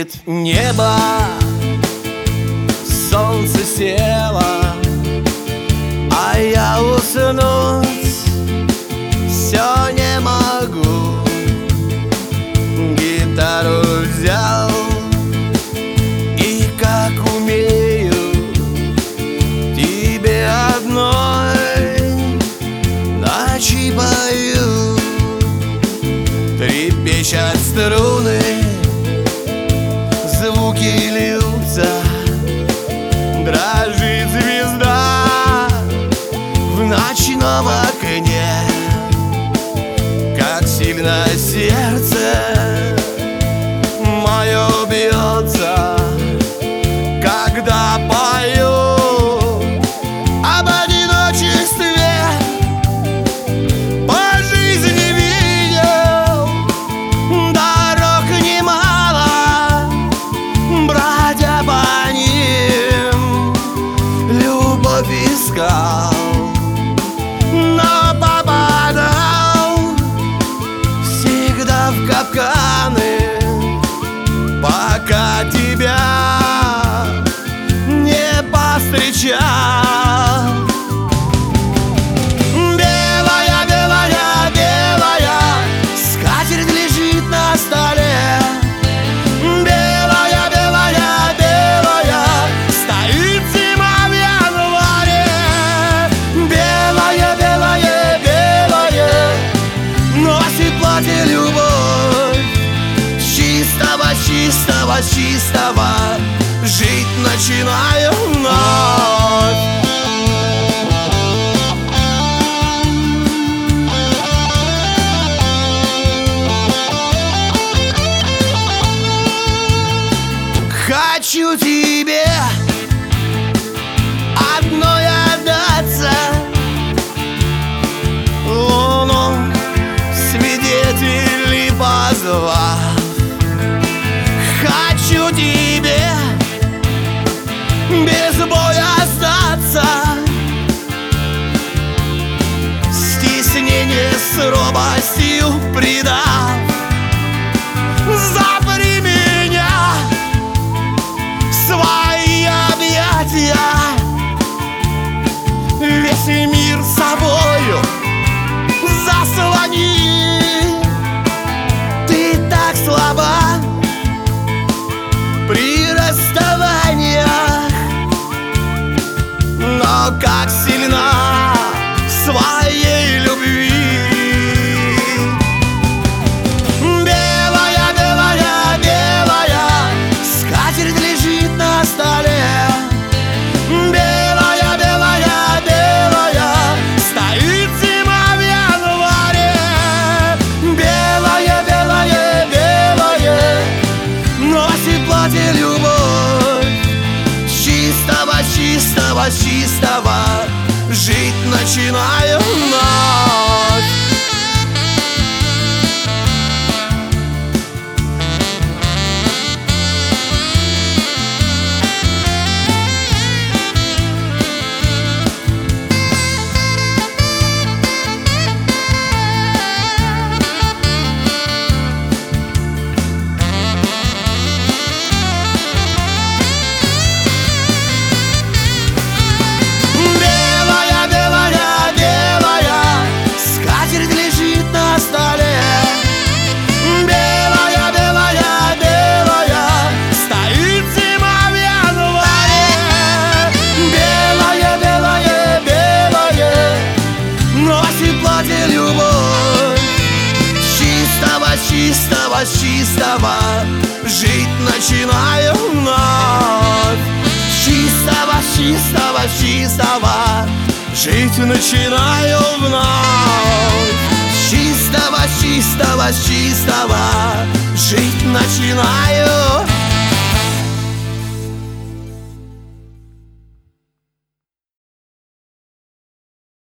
Светит небо, солнце село, а я уснуть все не могу. Гитару взял и как умею тебе одной ночи пою. Трепещут струны, звуки льются, дрожит звезда в ночном окне. Как сильно сердце мое бьется, когда пою об одиночестве. По жизни видел дорог немало, бродя по ним любовь искал, но попадал всегда в капканы, пока тебя не повстречал. Белая, белая, белая скатерть лежит на столе. Белая, белая, белая стоит зима в январе. Белая, белая, белая носит платье любовь. Чистого, чистого, чистого жить начинаю вновь. Хочу тебе одной отдаться, луну свидетелей позвав. Хочу тебе без боя остаться, стеснение с робостью предав. Запри меня в свои объятия, весь мир собою заслони. Ты так слаба при расставаниях, но как сильна в своей любви. Белая, белая, белая скатерть лежит на столе. Белая, белая, белая стоит зима в январе. Белая, белая, белая носит платье любовь. Чистого, чистого, чистого жить начинаю вновь. Чистого, чистого жить начинаю вновь. Чистого, чистого, чистого жить начинаю вновь. Чистого, чистого, чистого жить начинаю.